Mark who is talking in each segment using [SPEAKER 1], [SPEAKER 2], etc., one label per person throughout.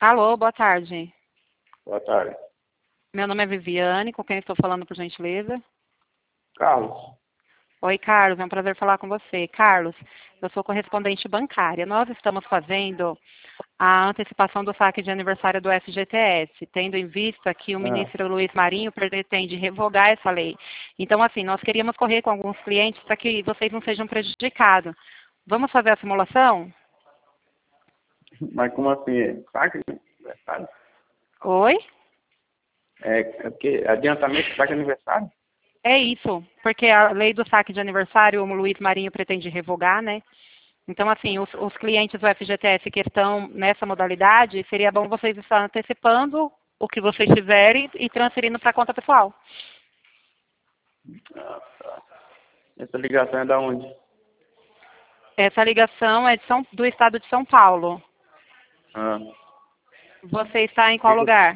[SPEAKER 1] Alô, boa tarde.
[SPEAKER 2] Boa tarde.
[SPEAKER 1] Meu nome é Viviane, com quem estou falando, por gentileza?
[SPEAKER 2] Carlos.
[SPEAKER 1] Oi, Carlos, é um prazer falar com você. Carlos, eu sou correspondente bancária. Nós estamos fazendo a antecipação do saque de aniversário do FGTS, tendo em vista que o
[SPEAKER 2] Ah,
[SPEAKER 1] ministro Luiz Marinho pretende revogar essa lei. Então, assim, nós queríamos correr com alguns clientes para que vocês não sejam prejudicados. Vamos fazer a simulação?
[SPEAKER 2] mas como assim? Saque de aniversário?
[SPEAKER 1] Oi?
[SPEAKER 2] É porque adiantamento de saque de aniversário?
[SPEAKER 1] É isso, porque a lei do saque de aniversário, o Luiz Marinho pretende revogar, né? Então, assim, os clientes do FGTS que estão nessa modalidade, seria bom vocês estarem antecipando o que vocês tiverem e transferindo para a conta pessoal.
[SPEAKER 2] Ah, tá. Essa ligação é da onde?
[SPEAKER 1] Essa ligação é do estado de São Paulo.
[SPEAKER 2] Ah,
[SPEAKER 1] Você está em qual lugar?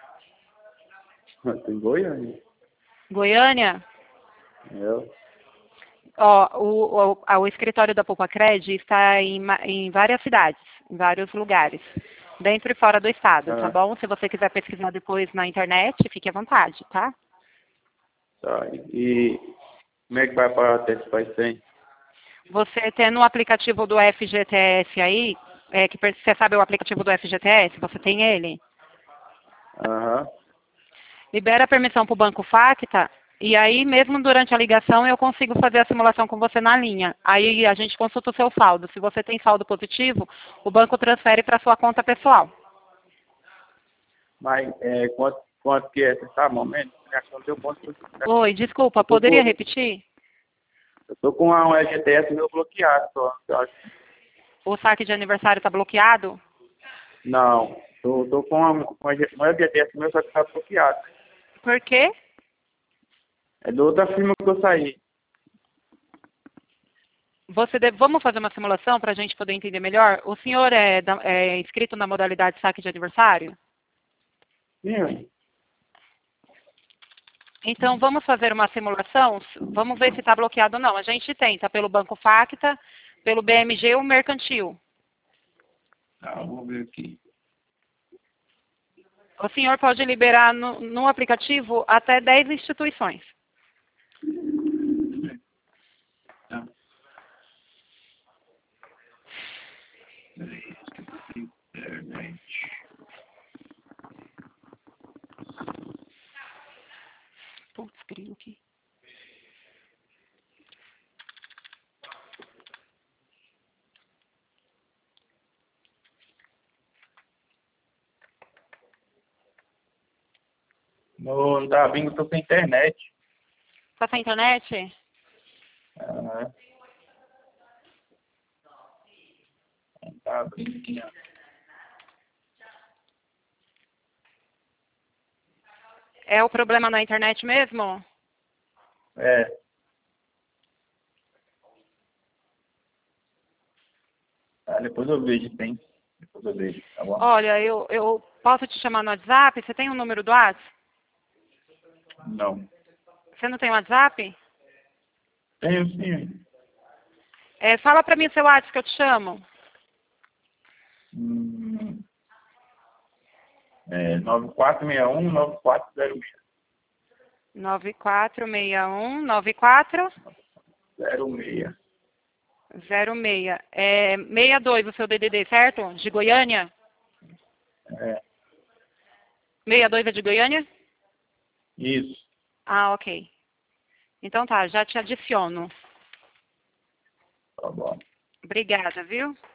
[SPEAKER 2] em Goiânia.
[SPEAKER 1] Goiânia?
[SPEAKER 2] Eu?
[SPEAKER 1] Ó, o escritório da Poupa-Cred está em várias cidades, em vários lugares, dentro e fora do estado, tá
[SPEAKER 2] Ah,
[SPEAKER 1] bom? Se você quiser pesquisar depois na internet, fique à vontade, tá?
[SPEAKER 2] tá. E como é que vai para antecipar isso aí?
[SPEAKER 1] Você tendo o aplicativo do FGTS aí, você sabe o aplicativo do FGTS? Você tem ele?
[SPEAKER 2] Aham.
[SPEAKER 1] Libera a permissão para o Banco Facta e aí mesmo durante a ligação eu consigo fazer a simulação com você na linha. Aí a gente consulta o seu saldo. Se você tem saldo positivo, o banco transfere para sua conta pessoal.
[SPEAKER 2] Mas quanto que é? Você sabe, momento? A ligação deu ponto.
[SPEAKER 1] Oi, desculpa, poderia repetir?
[SPEAKER 2] Eu tô com um FGTS meu bloqueado só. Eu acho.
[SPEAKER 1] O saque de aniversário está bloqueado?
[SPEAKER 2] Não. Tô com um FGTS meu só que tá bloqueado.
[SPEAKER 1] Por quê?
[SPEAKER 2] É de outra firma que eu saí.
[SPEAKER 1] Vamos fazer uma simulação para a gente poder entender melhor? O senhor é inscrito na modalidade saque de aniversário?
[SPEAKER 2] Sim,
[SPEAKER 1] Então, vamos fazer uma simulação? Vamos ver se está bloqueado ou não. A gente tenta pelo Banco Facta, pelo BMG ou Mercantil.
[SPEAKER 2] tá, vou ver aqui.
[SPEAKER 1] O senhor pode liberar no aplicativo até 10 instituições.
[SPEAKER 2] Tá. Internet.
[SPEAKER 1] Putz, grilo aqui.
[SPEAKER 2] Não tá vindo, tô sem internet.
[SPEAKER 1] Está sem internet?
[SPEAKER 2] Ah, não tá abrindo aqui, não.
[SPEAKER 1] É o problema na internet mesmo?
[SPEAKER 2] É. Tá, depois eu vejo, tem. Depois eu vejo, tá bom?
[SPEAKER 1] Olha, eu posso te chamar no WhatsApp? Você tem o número do WhatsApp?
[SPEAKER 2] Não.
[SPEAKER 1] Você não tem WhatsApp?
[SPEAKER 2] Tenho sim.
[SPEAKER 1] Fala para mim o seu WhatsApp que eu te chamo.
[SPEAKER 2] 9461-9406.
[SPEAKER 1] 9461-9406. 06. 62 o seu DDD, certo? De Goiânia?
[SPEAKER 2] É,
[SPEAKER 1] 62 é de Goiânia?
[SPEAKER 2] isso.
[SPEAKER 1] Ah, ok. Então tá, já te adiciono.
[SPEAKER 2] Tá bom.
[SPEAKER 1] Obrigada, viu?